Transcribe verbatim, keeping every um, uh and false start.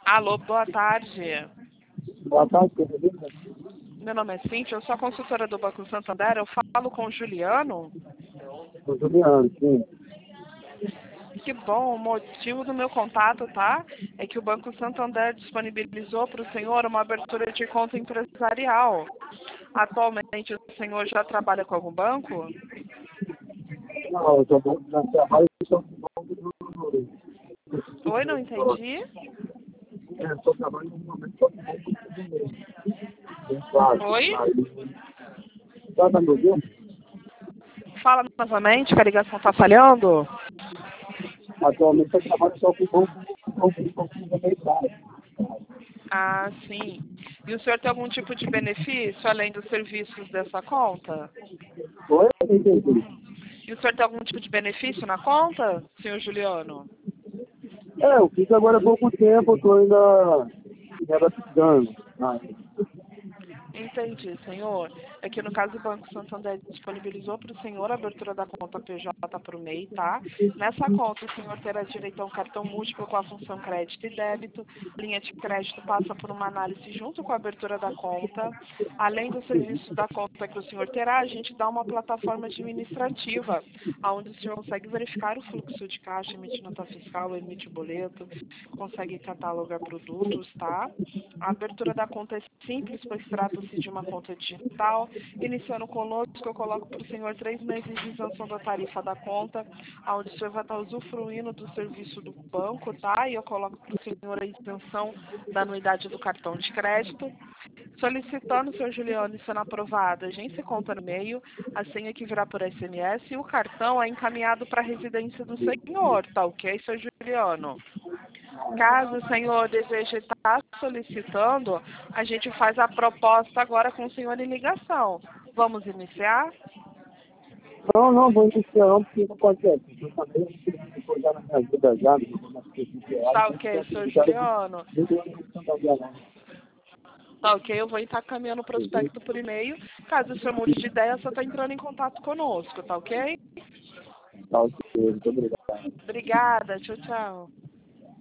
Alô, boa tarde. Boa tarde, querida. Meu nome é Cíntia, eu sou a consultora do Banco Santander. Eu falo com o Juliano. Sou Juliano, sim. Que bom, o motivo do meu contato, tá? É que o Banco Santander disponibilizou para o senhor uma abertura de conta empresarial. Atualmente o senhor já trabalha com algum banco? Não, eu estou bom na trabalho e estou bom do Oi, não entendi. É, estou trabalhando no momento, estou bom do mês. Bem claro. Oi? Já tá me ouvindo? Fala novamente que a ligação está falhando. Atualmente eu trabalho só com bom do mês. Ah, sim. E o senhor tem algum tipo de benefício além dos serviços dessa conta? Oi, eu entendi. E o senhor tem algum tipo de benefício na conta, senhor Juliano? É, eu fiz agora há pouco tempo, eu estou ainda me adaptando. Ah, Entendi, senhor. É que no caso o Banco Santander disponibilizou para o senhor a abertura da conta P J para o M E I, tá? Nessa conta o senhor terá direito a um cartão múltiplo com a função crédito e débito. Linha de crédito passa por uma análise junto com a abertura da conta. Além do serviço da conta que o senhor terá, a gente dá uma plataforma administrativa, onde o senhor consegue verificar o fluxo de caixa, emite nota fiscal, emite boleto, consegue catalogar produtos, tá? A abertura da conta é simples, pois trata-se de uma conta digital. Iniciando conosco, eu coloco para o senhor três meses de isenção da tarifa da conta, onde o senhor vai estar usufruindo do serviço do banco, tá? E eu coloco para o senhor a isenção da anuidade do cartão de crédito. Solicitando, senhor Juliano, e sendo aprovado, a gente se conta no e-mail, a senha que virá por S M S e o cartão é encaminhado para a residência do senhor, tá ok, senhor Juliano? Caso o senhor deseje estar solicitando, a gente faz a proposta agora com o senhor em ligação. Vamos iniciar? Não, não, vou iniciar não, porque não acontece. Eu também não vou já na minha vida já, não vou mais ter que ter Tá ok, senhor Juliano? Tá ok, eu vou estar caminhando o prospecto por e-mail. Caso o senhor mude de ideia, só está entrando em contato conosco, tá ok? Tá, ok, muito obrigado. Obrigada, tchau, tchau.